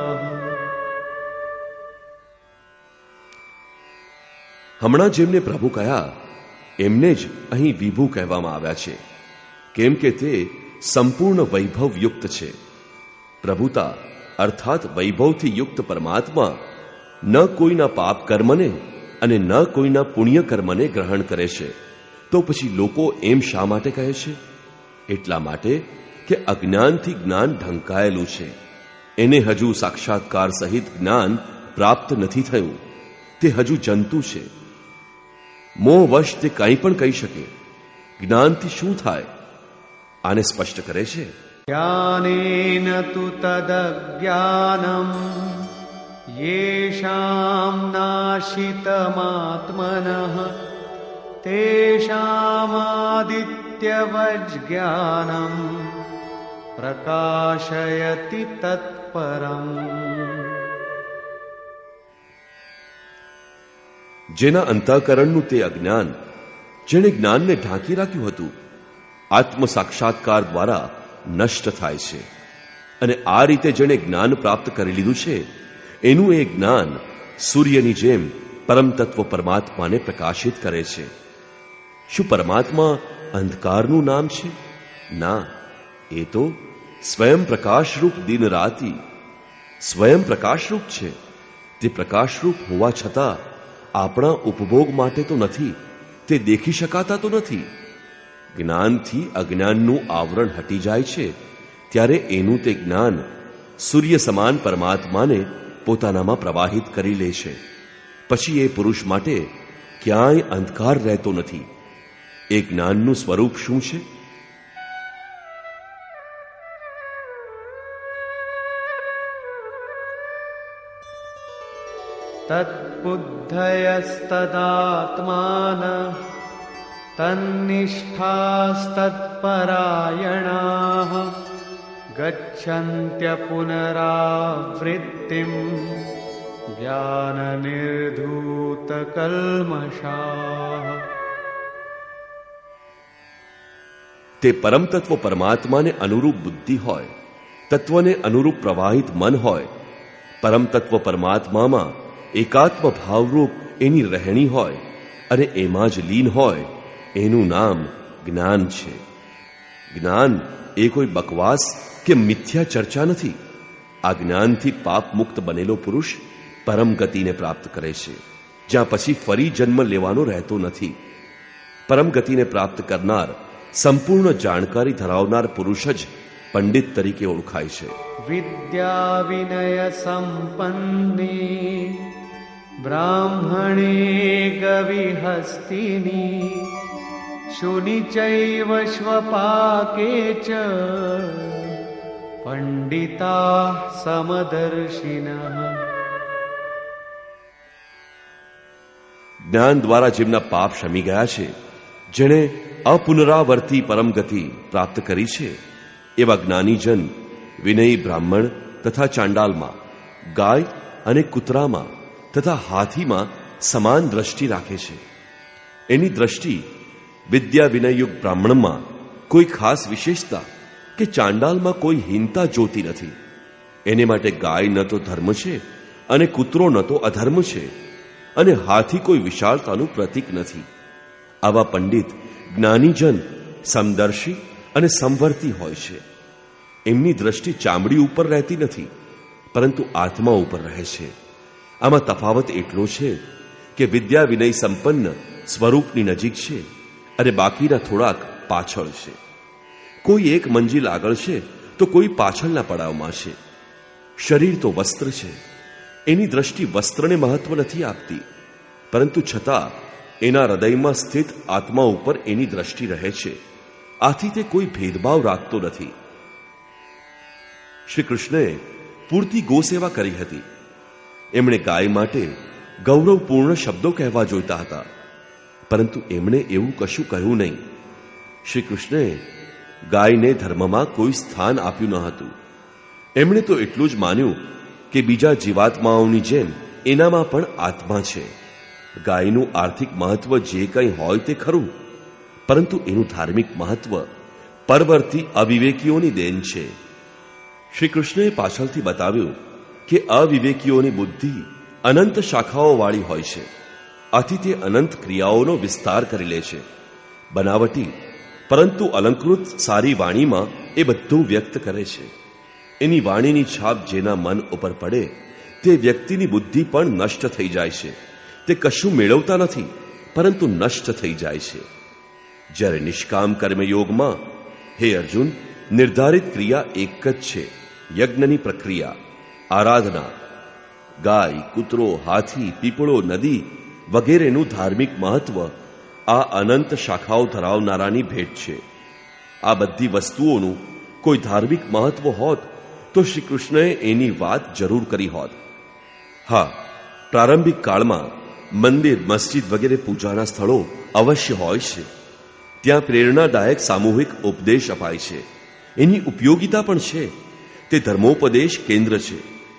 હમણાં જેમને પ્રભુ કહ્યા એમને જ અહીં વિભુ કહેવામાં આવ્યા છે, કેમ કે તે સંપૂર્ણ વૈભવયુક્ત છે. પ્રભુતા અર્થાત વૈભવથી યુક્ત પરમાત્મા ન કોઈના પાપ કર્મને અને ન કોઈના પુણ્ય કર્મને ગ્રહણ કરે છે, તો પછી લોકો એમ શા માટે કહે છે? એટલા માટે કે અજ્ઞાનથી જ્ઞાન ઢંકાયેલું છે. એને હજુ સાક્ષાત્કાર સહિત જ્ઞાન પ્રાપ્ત નથી થયું. તે હજુ જંતુ છે. મોહવશ તે કંઈ પણ કહી શકે. જ્ઞાનથી શું થાય? આને સ્પષ્ટ કરે છે. જ્ઞાનેન તુ તદજ્ઞાનમ યેષામ નાશિતમાત્મનઃ તેષામાદિત્યવજ્ જ્ઞાનમ પ્રકાશયતિ તત્પરમ. જેના અંતઃકરણનું તે અજ્ઞાન, જેણે જ્ઞાનને ઢાંકી રાખ્યું હતું, આત્મ સાક્ષાત્કાર દ્વારા નષ્ટ થાય છે. અને આ રીતે જેણે જ્ઞાન પ્રાપ્ત કરી લીધું છે, એનું એ જ્ઞાન સૂર્યની જેમ પરમ તત્વ પરમાત્માને પ્રકાશિત કરે છે. શું પરમાત્મા અંધકારનું નામ છે? ના, એ તો સ્વયં પ્રકાશરૂપ દિન રાતી સ્વયં પ્રકાશરૂપ છે. તે પ્રકાશરૂપ હોવા છતાં આપણા ઉપભોગ માટે તો નથી, તે દેખી શકાતા તો નથી. જ્ઞાનથી અજ્ઞાનનું આવરણ હટી જાય છે ત્યારે એનું તે જ્ઞાન સૂર્ય સમાન પરમાત્માને પોતાનામાં પ્રવાહિત કરી લે છે. પછી એ પુરુષ માટે ક્યાંય અંધકાર રહેતો નથી. એ જ્ઞાનનું સ્વરૂપ શું છે? તદ્બુદ્ધયસ્તદાત્માન તન્નિષ્ઠાસ્તત્પરાયણાઃ ગચ્છન્ત્ય પુનરાવૃત્તિમ જ્ઞાનનિર્ધૂતકલ્મષાઃ. તે પરમ તત્વ પરમાત્માને અનુરૂપ બુદ્ધિ હોય, તત્વને અનુરૂપ પ્રવાહિત મન હોય, પરમ તત્વ પરમાત્મામાં એકાત્મ ભાવરૂપ એની રહેણી હોય અને એમાં જ લીન હોય, એનું નામ જ્ઞાન છે. જ્ઞાન એ કોઈ બકવાસ કે મિથ્યા ચર્ચા નથી. આ જ્ઞાનથી પાપ મુક્ત બનેલો પુરુષ પરમ ગતિને પ્રાપ્ત કરે છે, જ્યાં પછી ફરી જન્મ લેવાનો રહેતો નથી. પરમ ગતિને પ્રાપ્ત કરનાર, સંપૂર્ણ જાણકારી ધરાવનાર પુરુષ જ પંડિત તરીકે ઓળખાય છે. વિદ્યા વિનય સંપન્ની બ્રાહ્મણે ગવિહસ્તિની શુનિચૈવ શ્વપાકે ચ પંડિતા સમદર્શિનઃ. જ્ઞાન દ્વારા જેમના પાપ શમી ગયા છે, જેણે અપુનરાવર્તી પરમ ગતિ પ્રાપ્ત કરી છે, એવા જ્ઞાનીજન વિનયી બ્રાહ્મણ તથા ચાંડાલમાં, ગાય અને કૂતરામાં તથા હાથીમાં સમાન દ્રષ્ટિ રાખે છે. એની દ્રષ્ટિ વિદ્યા વિનયયુક્ત બ્રાહ્મણમાં કોઈ ખાસ વિશેષતા કે ચાંડાલમાં કોઈ હીનતા જોતી નથી. એને માટે ગાય ન તો ધર્મ છે અને કૂતરો ન તો અધર્મ છે, અને હાથી કોઈ વિશાળતાનું પ્રતીક નથી. આવા પંડિત જ્ઞાનીજન સમદર્શી અને સંવર્તી હોય છે. એમની દ્રષ્ટિ ચામડી ઉપર રહેતી નથી, પરંતુ આત્મા ઉપર રહે છે. આમાં તફાવત એટલો છે કે વિદ્યા વિનય સંપન્ન સ્વરૂપની નજીક છે અને બાકીના થોડાક પાછળ છે. કોઈ એક મંજિલ આગળ છે તો કોઈ પાછળના પડાવમાં છે. શરીર તો વસ્ત્ર છે. એની દ્રષ્ટિ વસ્ત્રને મહત્વ નથી આપતી, પરંતુ છતાં એના હૃદયમાં સ્થિત આત્મા ઉપર એની દ્રષ્ટિ રહે છે. આથી તે કોઈ ભેદભાવ રાખતો નથી. શ્રી કૃષ્ણએ પૂરતી ગોસેવા કરી હતી. એમણે ગાય માટે ગૌરવપૂર્ણ શબ્દો કહેવા જોઈતા હતા, પરંતુ એમણે એવું કશું કહ્યું નહીં. શ્રી કૃષ્ણએ ગાયને ધર્મમાં કોઈ સ્થાન આપ્યું ન હતું. એમણે તો એટલું જ માન્યું કે બીજા જીવાત્માઓની જેમ એનામાં પણ આત્મા છે. ગાયનું આર્થિક મહત્વ જે કંઈ હોય તે ખરું, પરંતુ એનું ધાર્મિક મહત્વ પરવર્તી અવિવેકીઓની દેન છે. શ્રી કૃષ્ણએ પાછળથી બતાવ્યું કે અવિવેકીઓની બુદ્ધિ અનંત શાખાઓ વાળી હોય છે. આથી તે અનંત ક્રિયાઓનો વિસ્તાર કરી લે છે. બનાવટી પરંતુ અલંકૃત સારી વાણીમાં એ બધું વ્યક્ત કરે છે. એની વાણીની છાપ જેના મન ઉપર પડે તે વ્યક્તિની બુદ્ધિ પણ નષ્ટ થઈ જાય છે. તે કશું મેળવતા નથી, પરંતુ નષ્ટ થઈ જાય છે. જ્યારે નિષ્કામ કર્મયોગમાં હે અર્જુન નિર્ધારિત ક્રિયા એક જ છે, યજ્ઞની પ્રક્રિયા, આરાધના. ગાય, કૂતરો, હાથી, પીપળો, નદી વગેરેનું ધાર્મિક મહત્વ આ અનંત શાખાઓ ધરાવનારાની ભેટ છે. આ બધી વસ્તુઓનું કોઈ ધાર્મિક મહત્વ હોત તો શ્રી કૃષ્ણએ એની વાત જરૂર કરી હોત. હા, પ્રારંભિક કાળમાં મંદિર, મસ્જિદ વગેરે પૂજાના સ્થળો અવશ્ય હોય છે. ત્યાં પ્રેરણાદાયક સામૂહિક ઉપદેશ અપાય છે. એની ઉપયોગિતા પણ છે. તે ધર્મોપદેશ કેન્દ્ર છે.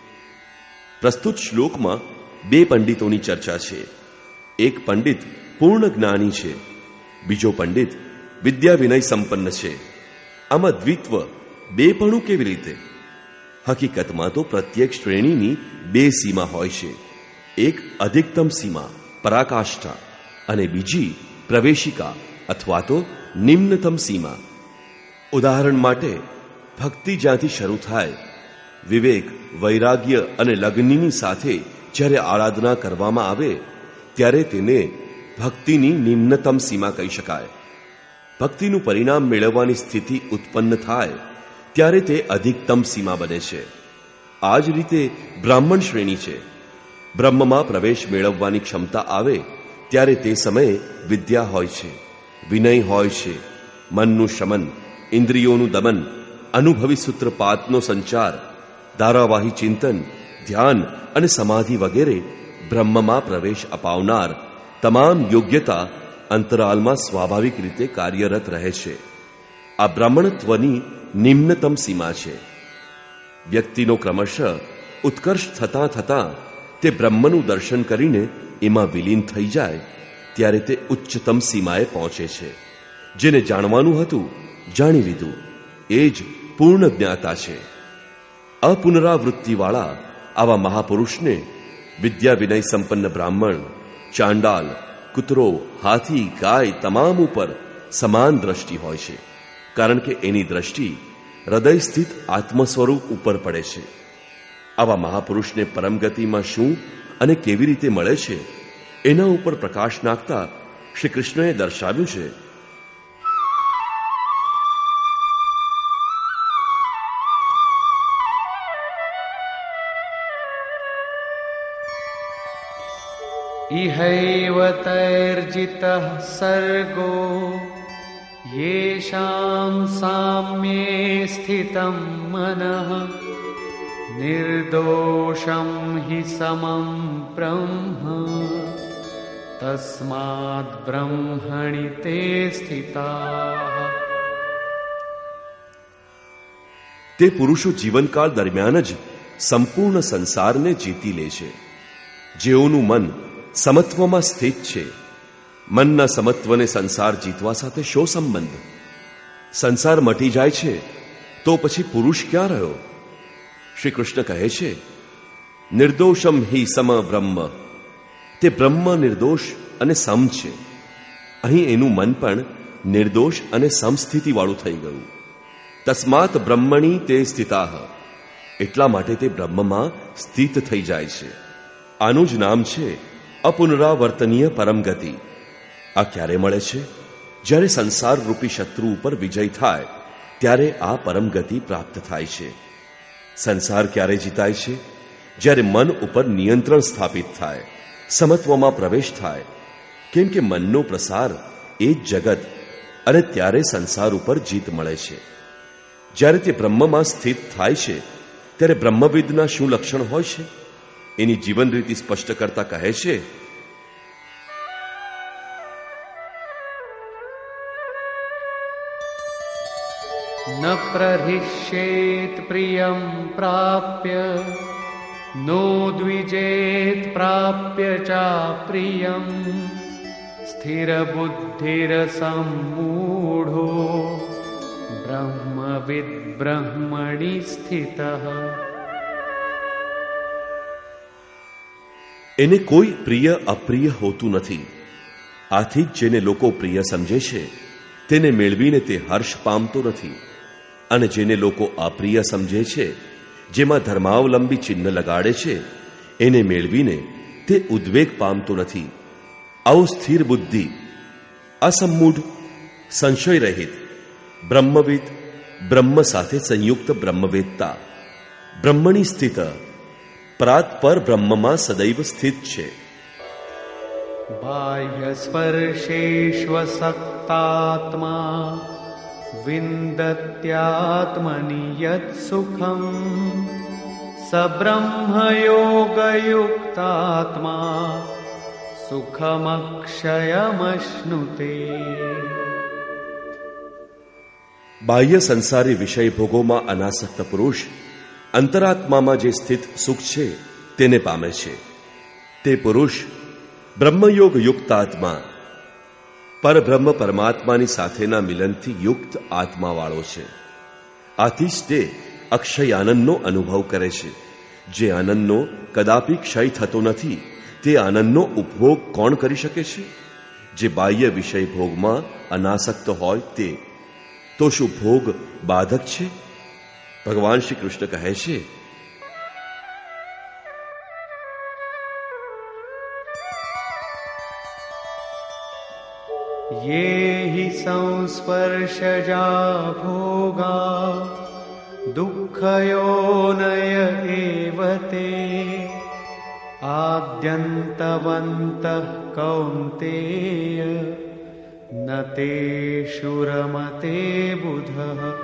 પ્રસ્તુત શ્લોકમાં બે પંડિતોની ચર્ચા છે. એક પંડિત પૂર્ણ જ્ઞાની છે, બીજો પંડિત વિદ્યા વિનય સંપન્ન છે. આમાં દ્વિત્વ, બેપણું કેવી રીતે? હકીકતમાં તો પ્રત્યેક શ્રેણીની બે સીમા હોય છે. એક અધિકતમ સીમા, પરાકાષ્ઠા, અને બીજી પ્રવેશિકા અથવા તો નિમ્નતમ સીમા. ઉદાહરણ માટે ભક્તિ જ્યાંથી શરૂ થાય, વિવેક, વૈરાગ્ય અને લગ્નની સાથે જ્યારે આરાધના કરવામાં આવે ત્યારે તેને ભક્તિની નિમ્નતમ સીમા કહી શકાય. ભક્તિનું પરિણામ મેળવવાની સ્થિતિ ઉત્પન્ન થાય ત્યારે તે અધિકતમ સીમા બને છે. આ જ રીતે બ્રાહ્મણ શ્રેણી છે. બ્રહ્મમાં પ્રવેશ મેળવવાની ક્ષમતા આવે ત્યારે તે સમયે વિદ્યા હોય છે, વિનય હોય છે, મનનું શમન, ઇન્દ્રિયોનું દમન, અનુભવી સૂત્રપાતનો સંચાર, ધારાવાહી ચિંતન, ધ્યાન અને સમાધિ વગેરે બ્રહ્મમાં પ્રવેશ અપાવનાર તમામ યોગ્યતા અંતરાલમાં સ્વાભાવિક રીતે કાર્યરત રહે છે. આ બ્રાહ્મણત્વની નિમ્નતમ સીમા છે. વ્યક્તિનો ક્રમશઃ ઉત્કર્ષ થતાં થતાં તે બ્રહ્મનું દર્શન કરીને એમાં વિલીન થઈ જાય ત્યારે તે ઉચ્ચતમ સીમાએ પહોંચે છે. જેને જાણવાનું હતું જાણી લીધું, એ જ પૂર્ણ જ્ઞાતા છે. અપુનરાવૃત્તિવાળા આવા મહાપુરુષને વિદ્યા વિનય સંપન્ન બ્રાહ્મણ, ચાંડાલ, કૂતરો, હાથી, ગાય તમામ ઉપર સમાન દ્રષ્ટિ હોય છે. કારણ કે એની દ્રષ્ટિ હૃદય સ્થિત આત્મ સ્વરૂપ ઉપર પડે છે. આવા મહાપુરુષને પરમગતિમાં શું અને કેવી રીતે મળે છે એના ઉપર પ્રકાશ નાખતા શ્રી કૃષ્ણએ દર્શાવ્યું છે. इहैव तैर्जितः सर्गो येषां साम्ये स्थितं मनः निर्दोषं हि समं ब्रह्म तस्माद् ब्रह्मणि ते स्थिताः. તે પુરુષો જીવનકાળ દરમિયાન જ સંપૂર્ણ સંસારને જીતી લે છે. જેઓનું મન સમત્વમાં સ્થિત છે. મનના સમત્વને સંસાર જીતવા સાથે શો સંબંધ? સંસાર મટી જાય છે તો પછી પુરુષ ક્યાં રહ્યો? શ્રી કૃષ્ણ કહે છે, નિર્દોષમ હિ સમ બ્રહ્મ. તે બ્રહ્મ નિર્દોષ અને સમ છે. અહીં એનું મન પણ નિર્દોષ અને સમસ્થિતિવાળું થઈ ગયું. તસ્માત બ્રહ્મણી તે સ્થિતાહ. એટલા માટે તે બ્રહ્મમાં સ્થિત થઈ જાય છે. આનું જ નામ છે અપુનરાવર્તનીય પરમગતિ. આ ક્યારે મળે છે? જ્યારે સંસાર રૂપી શત્રુ ઉપર વિજય થાય ત્યારે આ પરમગતિ પ્રાપ્ત થાય છે. સંસાર ક્યારે જીતાય છે? જ્યારે મન ઉપર નિયંત્રણ સ્થાપિત થાય, સમત્વમાં પ્રવેશ થાય. કેમ કે મનનો પ્રસાર એ જ જગત, અને ત્યારે સંસાર ઉપર જીત મળે છે. જ્યારે તે બ્રહ્મમાં સ્થિત થાય છે ત્યારે બ્રહ્મવિદના શું લક્ષણ હોય છે એની જીવન રીતિ સ્પષ્ટ કરતા કહે છે, ન પ્રહિષ્યેત પ્રિયં પ્રાપ્ય નો દ્વિજેત પ્રાપ્ય ચાપ્રિયં સ્થિરબુદ્ધિર સમ્મૂઢો બ્રહ્મવિદ બ્રહ્મણિ સ્થિતઃ. એને કોઈ પ્રિય અપ્રિય હોતું નથી. આથી જ જેને લોકો પ્રિય સમજે છે તેને મેળવીને તે હર્ષ પામતો નથી, અને જેને લોકો અપ્રિય સમજે છે, જેમાં ધર્માવલંબી ચિહ્ન લગાડે છે, એને મેળવીને તે ઉદ્વેગ પામતો નથી. આવો સ્થિર બુદ્ધિ, અસમ્મૂઢ, સંશય રહિત બ્રહ્મવિદ, બ્રહ્મ સાથે સંયુક્ત બ્રહ્મવેદતા, બ્રહ્મની સ્થિત પ્રાત પર બ્રહ્મમાં સદૈવ સ્થિત છે. બાહ્ય સ્પર્શેષ્વસક્તાત્મા વિંદત્યાત્મનિ યત સુખમ સબ્રહ્મયોગયુક્તાત્મા સુખમક્ષયમશ્નુતે. બાહ્ય સંસારી વિષય ભોગોમાં અનાસક્ત પુરુષ અંતરાત્મામાં જે સ્થિત સુખ છે તેને પામે છે. તે પુરુષ બ્રહ્મયોગ યુક્ત આત્મા, પરબ્રહ્મ પરમાત્માની સાથેના મિલનથી યુક્ત આત્માવાળો છે. આથી જ તે અક્ષય આનંદનો અનુભવ કરે છે. જે આનંદનો કદાપી ક્ષય થતો નથી, તે આનંદનો ઉપભોગ કોણ કરી શકે છે? જે બાહ્ય વિષય ભોગમાં અનાસક્ત હોય તે. તો શું ભોગ બાધક છે? ભગવાન શ્રી કૃષ્ણ કહે છે, યે હિ સંસ્પર્શજા ભોગા દુઃખયોનય એવ તે આદ્યંતવંતઃ કૌન્તેય ન તેષુ રમતે બુધઃ.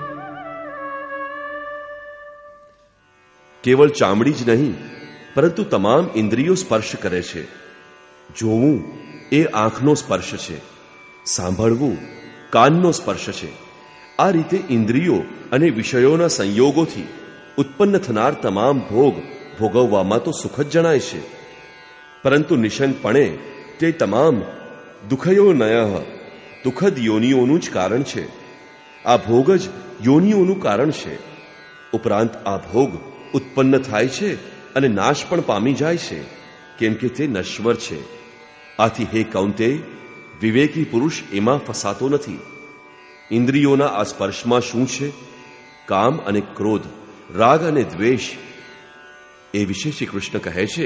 કેવળ ચામડી જ નહીં, પરંતુ તમામ ઇન્દ્રિયો સ્પર્શ કરે છે. જોવું એ આંખનો સ્પર્શ છે, સાંભળવું કાનનો સ્પર્શ છે. આ રીતે ઇન્દ્રિયો અને વિષયોના સંયોગોથી ઉત્પન્ન થનાર તમામ ભોગ ભોગવવામાં તો સુખ જ જણાય છે, પરંતુ નિશંકપણે તે તમામ દુઃખયોનય દુઃખદ યોનિઓનું જ કારણ છે. આ ભોગ જ યોનિઓનું કારણ છે. ઉપરાંત આ ભોગ ઉત્પન્ન થાય છે અને નાશ પણ પામી જાય છે, કેમ કે તે નશ્વર છે. આથી હે કૌંતેય, વિવેકી પુરુષ એમાં ફસાતો નથી. ઇન્દ્રિયોના આ સ્પર્શમાં શું છે? કામ અને ક્રોધ, રાગ અને દ્વેષ. એ વિશે શ્રી કૃષ્ણ કહે છે,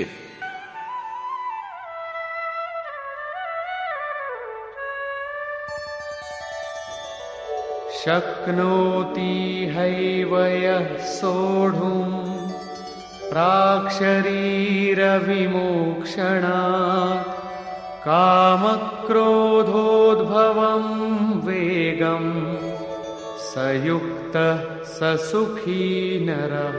શક્નોતિ હૈવ યઃ સોઢું પ્રાક્શરીર વિમોક્ષણાत् કામક્રોધોદ્ભવં વેગં સયુક્ત સસુખી નરઃ.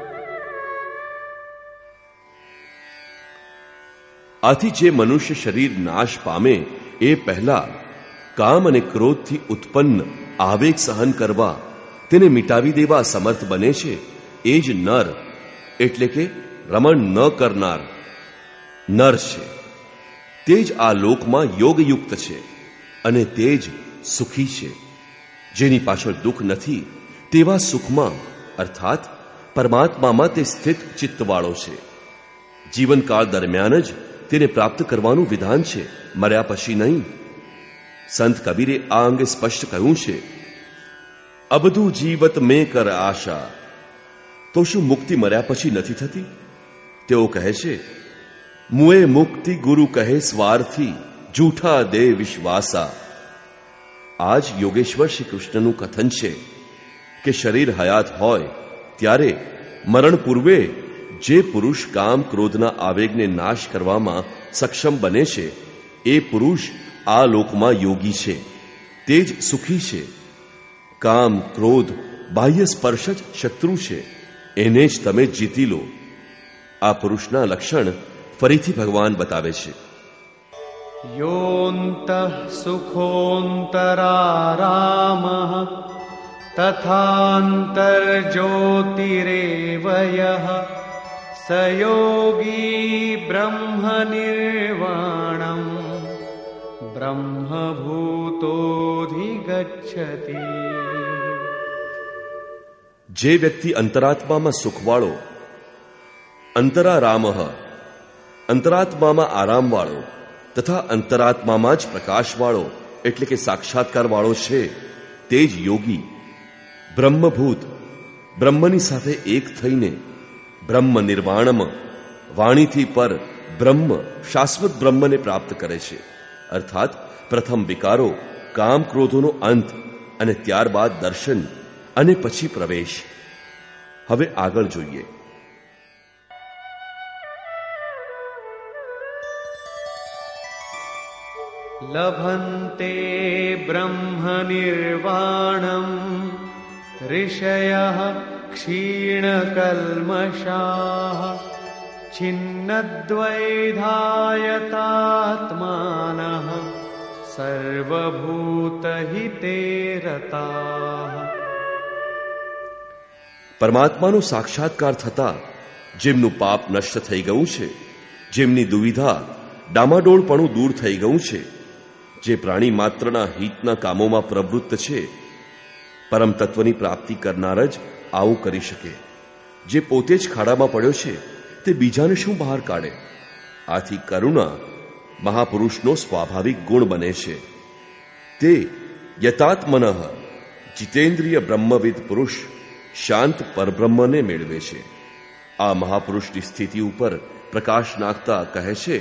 આથી જે મનુષ્ય શરીર નાશ પામે એ પહેલા કામ અને ક્રોધથી ઉત્પન્ન આવેગ સહન કરવા, તેને મિટાવી દેવા સમર્થ બને છે, એ જ નર એટલે કે રમણ ન કરનાર નર છે. તે જ આ લોકમાં યોગયુક્ત છે અને તે જ સુખી છે. જેની પાછળ દુઃખ નથી તેવા સુખમાં અર્થાત પરમાત્મામાં તે સ્થિત ચિત્તવાળો છે. જીવનકાળ દરમિયાન જ તેને પ્રાપ્ત કરવાનું વિધાન છે, મર્યા પછી નહીં. સંત કબીરે આ અંગે સ્પષ્ટ કહ્યું છે, અબધુ જીવત મેં કર આશા. તો શું મુક્તિ મર્યા પછી નથી થતી? તેઓ કહે છે, મુએ મુક્તિ ગુરુ કહે સ્વાર્થી, જૂઠા દે વિશ્વાસા. આજ યોગેશ્વર શ્રી કૃષ્ણનું કથન છે કે શરીર હયાત હોય ત્યારે મરણ પૂર્વે જે પુરુષ કામ ક્રોધના આવેગને નાશ કરવામાં સક્ષમ બને છે, એ પુરુષ આ લોકમાં યોગી છે, તે જ સુખી છે. કામ ક્રોધ બાહ્ય સ્પર્શ જ શત્રુ છે, એને જ તમે જીતી લો. આ પુરુષના લક્ષણ ફરીથી ભગવાન બતાવે છે. યોન્તઃ સુખોંતરારામઃ તથાંતર્જ્યોતિરેવ યઃ સ યોગી બ્રહ્મનિર્વાણં બ્રહ્મભૂતોધિગચ્છતિ. જે વ્યક્તિ અંતરાત્મામાં સુખવાળો, અંતરારામઃ અંતરાત્મામાં આરામવાળો તથા અંતરાત્મામાં જ પ્રકાશવાળો એટલે કે સાક્ષાત્કારવાળો છે, તે જ યોગી બ્રહ્મભૂત બ્રહ્મની સાથે એક થઈને બ્રહ્મ નિર્વાણમ વાણીથી પર બ્રહ્મ શાશ્વત બ્રહ્મને પ્રાપ્ત કરે છે. અર્થાત પ્રથમ વિકારો કામ ક્રોધોનો અંત અને ત્યારબાદ દર્શન અને પછી પ્રવેશ. હવે આગળ જોઈએ. લભન્તે બ્રહ્મ નિર્વાણમ ઋષયઃ ક્ષીણકલ્મષાઃ છિન્નદ્વૈધાયતાત્માનઃ સર્વભૂતહિતે રતાઃ. પરમાત્માનો સાક્ષાત્કાર થતા જેમનું પાપ નષ્ટ થઈ ગયું છે, જેમની દુવિધા ડામાડોળપણું દૂર થઈ ગયું છે, જે પ્રાણી માત્રના હિતના કામોમાં પ્રવૃત્ત છે, પરમ તત્વની પ્રાપ્તિ કરનાર જ આવું કરી શકે. જે પોતે જ ખાડામાં પડ્યો છે તે બીજાને શું બહાર કાઢે? આથી કરુણા મહાપુરુષનો સ્વાભાવિક ગુણ બને છે. તે યતાત્મનઃ જીતેન્દ્રિય બ્રહ્મવિદ પુરુષ શાંત પરબ્રહ્મને મેળવે છે. આ મહાપુરુષની સ્થિતિ ઉપર પ્રકાશ નાખતા કહે છે,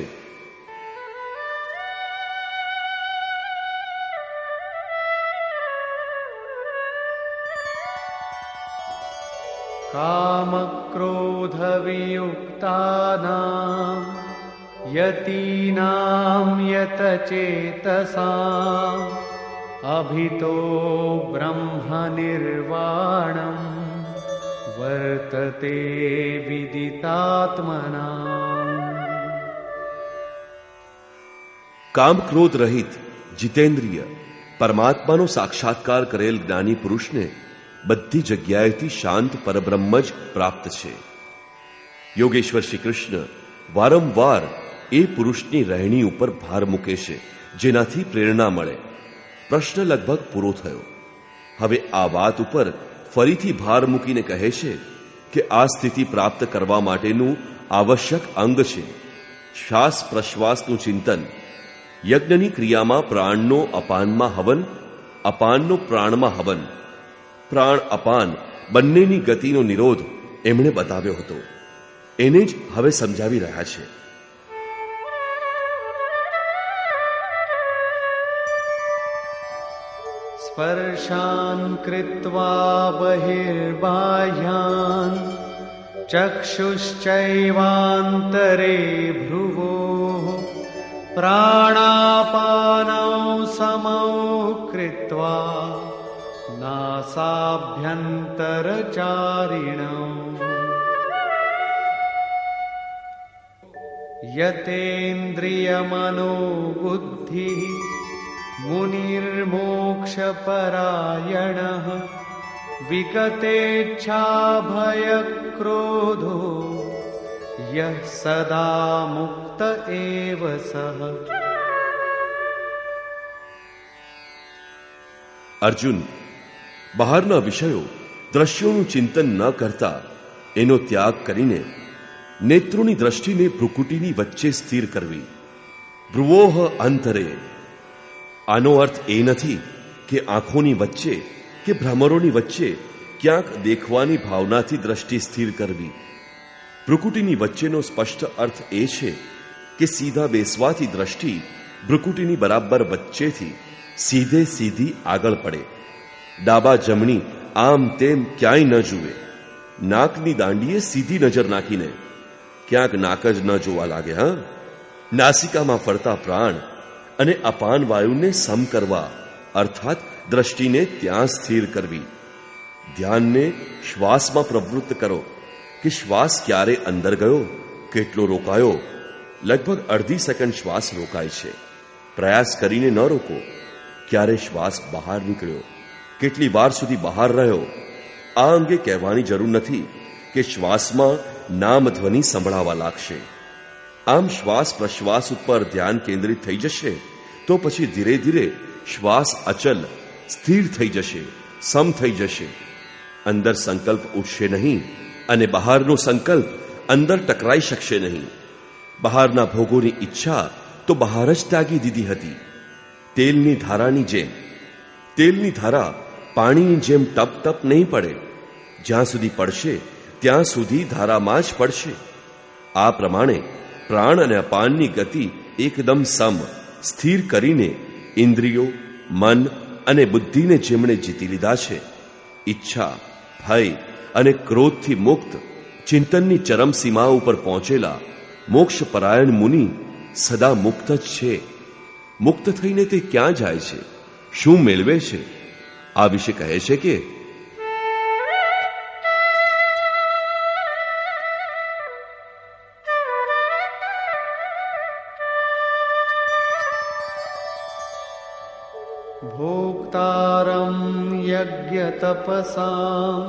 કામક્રોધ વિયુક્તાનાં યતીનાં યતચેતસાં અભિતો બ્રહ્મ નિર્વાણમ વર્તતે વિદિતાત્મનાં. કામ ક્રોધ રહિત જીતેન્દ્રિય પરમાત્માનો સાક્ષાત્કાર કરેલ જ્ઞાની પુરુષને બધી જગ્યાએથી શાંત પરબ્રહ્મ જ પ્રાપ્ત છે. યોગેશ્વર શ્રી કૃષ્ણ વારંવાર એ પુરુષની રહેણી ઉપર ભાર મૂકે છે, જેનાથી પ્રેરણા મળે. પ્રશ્ન લગભગ પૂરો થયો. હવે આ વાત ઉપર ફરીથી ભાર મૂકીને કહે છે કે આ સ્થિતિ પ્રાપ્ત કરવા માટેનું આવશ્યક અંગ છે શ્વાસ પ્રશ્વાસનું ચિંતન. યજ્ઞની ક્રિયામાં પ્રાણનો અપાનમાં હવન, અપાનનો પ્રાણમાં હવન. પ્રાણ અપાન બંનેની ગતિનો નિરોધ એમણે બતાવ્યો હતો. એને જ હવે સમજાવી રહ્યા છે. સ્પર્શાન કૃત્વા બહિર્બાહ્યાન ચક્ષુશ્ચૈવાંતરે ભ્રુવોઃ પ્રાણાપાનૌ સમૌ કૃત્વા નાસાભ્યંતરચારિણૌ યતેન્દ્રિયમનોબુદ્ધિ મુનિર્મોક્ષપરાયણઃ વિગતેચ્છાભયક્રોધો યઃ સદા મુક્ત એવ સઃ. અર્જુન, બહારના વિષયો દ્રશ્યોનું ચિંતન ન કરતા એનો ત્યાગ કરીને નેત્રોની દ્રષ્ટિને ભ્રુકુટીની વચ્ચે સ્થિર કરવી. ભ્રુવોઃ અંતરે. આનો અર્થ એ નથી કે આંખોની વચ્ચે કે ભ્રમરોની વચ્ચે ક્યાંક દેખવાની ભાવનાથી દ્રષ્ટિ સ્થિર કરવી. ભ્રુકુટીની વચ્ચેનો સ્પષ્ટ અર્થ એ છે કે સીધા બેસવાથી દ્રષ્ટિ ભ્રુકુટીની બરાબર વચ્ચેથી સીધે સીધી આગળ પડે. ડાબા જમણી આમ તેમ ક્યાંય ન જુએ. નાકની દાંડીએ સીધી નજર નાખીને ક્યાંક નાક જ ન જોવા લાગે. હા, નાસિકામાં ફરતા પ્રાણ અને અપાન વાયુને સમ કરવા, અર્થાત દ્રષ્ટિને ત્યાં સ્થિર કરવી. ધ્યાનને શ્વાસમાં પ્રવૃત્ત કરો કે શ્વાસ ક્યારે અંદર ગયો, કેટલો રોકાયો. લગભગ અડધી સેકન્ડ શ્વાસ રોકાય છે. પ્રયાસ કરીને ન રોકો. ક્યારે શ્વાસ બહાર નીકળ્યો, કેટલી વાર સુધી બહાર રહ્યો. આ અંગે કહેવાની જરૂર નથી કે શ્વાસમાં નામ ધ્વનિ સંભળાવા લાગશે. આમ શ્વાસ પ્રશ્વાસ ઉપર ધ્યાન કેન્દ્રિત થઈ જશે તો પછી ધીરે ધીરે શ્વાસ અચલ સ્થિર થઈ જશે, સમ થઈ જશે. અંદર સંકલ્પ ઉઠશે નહીં અને બહારનો સંકલ્પ અંદર ટકરાઈ શકશે નહીં. બહારના ભોગોની ઈચ્છા તો બહાર જ ત્યાગી દીધી હતી. તેલની ધારાની જેમ. તેલની ધારા પાણીની જેમ ટપ ટપ નહીં પડે. જ્યાં સુધી પડશે ત્યાં સુધી ધારામાં જ પડશે. આ પ્રમાણે પ્રાણ અને અપાનની ગતિ એકદમ સમ સ્થિર કરીને ઇન્દ્રિયો, મન અને બુદ્ધિને જેમણે જીતી લીધા છે, ઈચ્છા, ભય અને ક્રોધથી મુક્ત, ચિંતનની ચરમસીમા ઉપર પહોંચેલા મોક્ષ પરાયણ મુનિ સદા મુક્ત જ છે. મુક્ત થઈને તે ક્યાં જાય છે, શું મેળવે છે, આ વિશે કહે છે કે ભોક્તારં યજ્ઞ તપસાં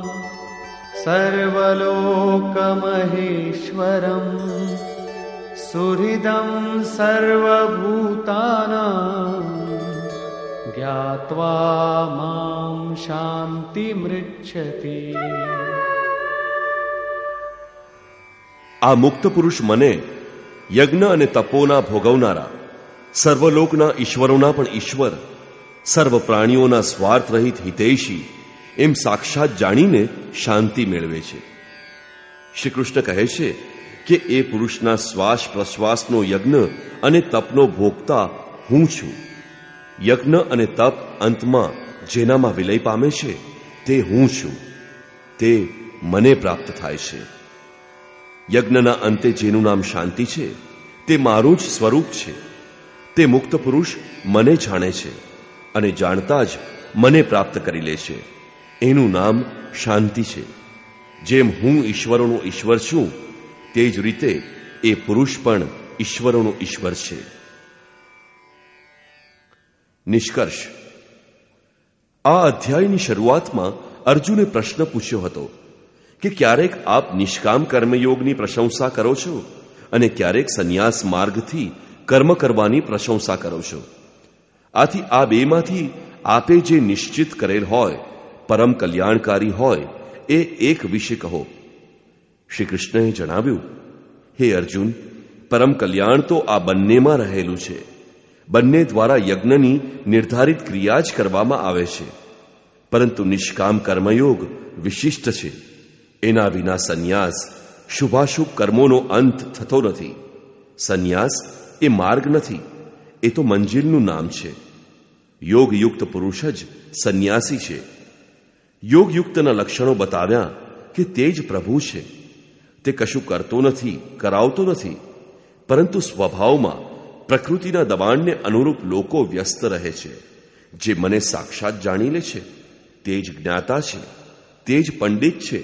સર્વલોકમહેશ્વરં સુહૃદં સર્વભૂતાનાં જ્ઞાત્વા માં શાન્તિમૃચ્છતિ. આ મુક્ત પુરુષ મને યજ્ઞ અને તપોના ભોગવનારા, સર્વલોકના ઈશ્વરોના પણ ઈશ્વર, સર્વ પ્રાણીઓના સ્વાર્થ રહિત હિતૈષી એમ સાક્ષાત જાણીને શાંતિ મેળવે છે. શ્રી કૃષ્ણ કહે છે કે એ પુરુષના શ્વાસ પ્રશ્વાસનો યજ્ઞ અને તપનો ભોગતા હું છું. યજ્ઞ અને તપ અંતમાં જેનામાં વિલય પામે છે તે હું છું. તે મને પ્રાપ્ત થાય છે. યજ્ઞના અંતે જેનું નામ શાંતિ છે તે મારું જ સ્વરૂપ છે. તે મુક્ત પુરુષ મને જાણે છે અને જાણતા જ મને પ્રાપ્ત કરી લે છે. એનું નામ શાંતિ છે. જેમ હું ઈશ્વરોનો ઈશ્વર છું તે જ રીતે એ પુરુષ પણ ઈશ્વરોનો ઈશ્વર છે. નિષ્કર્ષ. આ અધ્યાયની શરૂઆતમાં અર્જુને પ્રશ્ન પૂછ્યો હતો કે ક્યારેક આપ નિષ્કામ કર્મયોગની પ્રશંસા કરો છો અને ક્યારેક સંન્યાસ માર્ગથી કર્મ કરવાની પ્રશંસા કરો છો. આથી આ બેમાંથી આપે જે નિશ્ચિત કરેલ હોય, પરમ કલ્યાણકારી હોય, એ એક વિશે કહો. શ્રી કૃષ્ણએ જણાવ્યું, હે અર્જુન, પરમ કલ્યાણ તો આ બંનેમાં રહેલું છે. બંને દ્વારા યજ્ઞની નિર્ધારિત ક્રિયા જ કરવામાં આવે છે, પરંતુ નિષ્કામ કર્મયોગ વિશિષ્ટ છે. એના વિના સંન્યાસ, શુભાશુભ કર્મોનો અંત થતો નથી. સંન્યાસ એ માર્ગ નથી, એ તો મંજિલનું નામ છે. યોગયુક્ત પુરુષ જ સંન્યાસી છે. યોગયુક્તના લક્ષણો બતાવ્યા કે તે જ પ્રભુ છે. તે કશું કરતો નથી, કરાવતો નથી, પરંતુ સ્વભાવમાં પ્રકૃતિના દબાણને અનુરૂપ લોકો વ્યસ્ત રહે છે. જે મને સાક્ષાત જાણી લે છે તે જ જ્ઞાતા છે, તે જ પંડિત છે.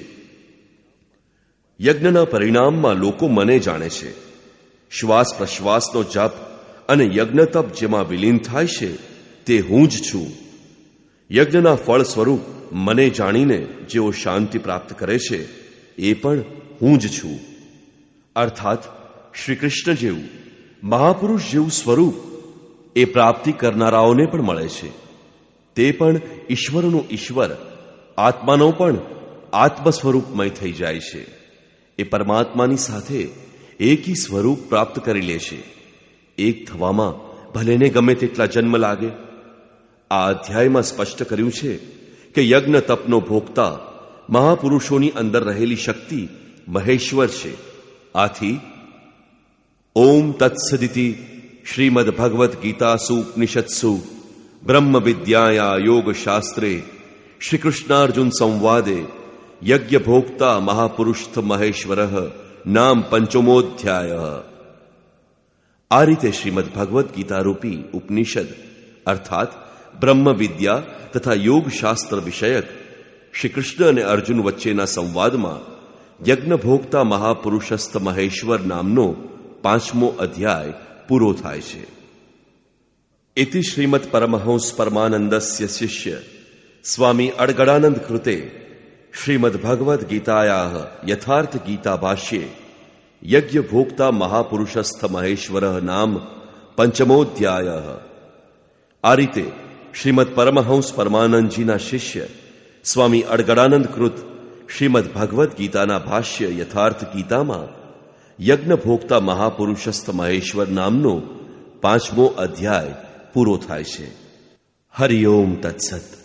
યજ્ઞના પરિણામમાં લોકો મને જાણે છે. શ્વાસ પ્રશ્વાસનો જપ અને યજ્ઞ તપ જેમાં વિલીન થાય છે તે હું જ છું. યજ્ઞના ફળ સ્વરૂપ મને જાણીને જેઓ શાંતિ પ્રાપ્ત કરે છે એ પણ હું જ છું. અર્થાત શ્રી કૃષ્ણ જેવું મહાપુરુષ જેવું સ્વરૂપ એ પ્રાપ્તિ કરનારાઓને પણ મળે છે. તે પણ ઈશ્વરનો ઈશ્વર, આત્માનો પણ આત્મ સ્વરૂપમય થઈ જાય છે. એ પરમાત્માની સાથે એકી સ્વરૂપ પ્રાપ્ત કરી લે છે. એક થવામાં ભલેને ગમે તેટલા જન્મ લાગે. આ અધ્યાયમાં સ્પષ્ટ કર્યું છે કે યજ્ઞ તપનો ભોગતા મહાપુરુષોની અંદર રહેલી શક્તિ મહેશ્વર છે. આથી ઓમ તત્સદિતિ શ્રીમદ ભગવદ્ ગીતાસુ ઉપનિષત્સુ બ્રહ્મ વિદ્યાયા યોગ શાસ્ત્રે શ્રી કૃષ્ણાર્જુન સંવાદે યજ્ઞ ભોક્તા મહાપુરુષ મહેશ્વર નામ પંચમોધ્યાય. આ રીતે શ્રીમદ ભગવદ્ ગીતા રૂપી ઉપનિષદ અર્થાત બ્રહ્મ વિદ્યા તથા યોગ શાસ્ત્ર વિષયક શ્રી કૃષ્ણ અને અર્જુન વચ્ચેના સંવાદમાં યજ્ઞ ભોગતા મહાપુરુષસ્થ મહેશ્વર નામનો પાંચમો અધ્યાય પૂરો થાય છે. ઇતિ શ્રીમદ પરમહંસ પરમાનંદસ્ય શિષ્ય સ્વામી અડગડાનંદ કૃતે શ્રીમદ ભગવદ્ ગીતાયાઃ યથાર્થ ગીતા ભાષ્યે યજ્ઞ ભોક્તા મહાપુરુષસ્થ મહેશ્વર નામ પંચમોધ્યાય. આ રીતે શ્રીમદ પરમહંસ પરમાનંદજીના શિષ્ય સ્વામી અડગડાનંદ કૃત શ્રીમદ ભગવદ્ ગીતાના ભાષ્ય યથાર્થ ગીતામાં યજ્ઞ ભોક્તા મહાપુરુષસ્થ મહેશ્વર નામનો પાંચમો અધ્યાય પૂરો થાય છે. હરિ ઓમ તત્સત.